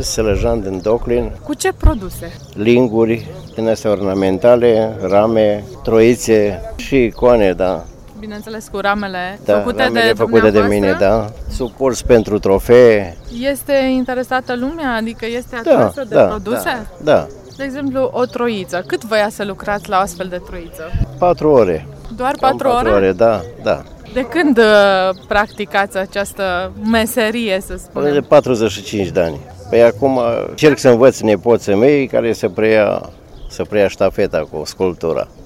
Sălăjan din Doclin. Cu ce produse? Linguri din astea ornamentale, rame, troițe și icoane, da. Bineînțeles, cu ramele Ramele făcute de mine, da. Suporți pentru trofee. Este interesată lumea? Adică este atrasă de produse? Da. De exemplu, o troiță. Cât voia să lucrați la o astfel de troiță? 4 ore. Doar 4 ore? 4 ore, da. De când practicați această meserie, să spunem? De 45 de ani. Păi acum încerc să învăț nepoții mei care să preia ștafeta cu sculptura.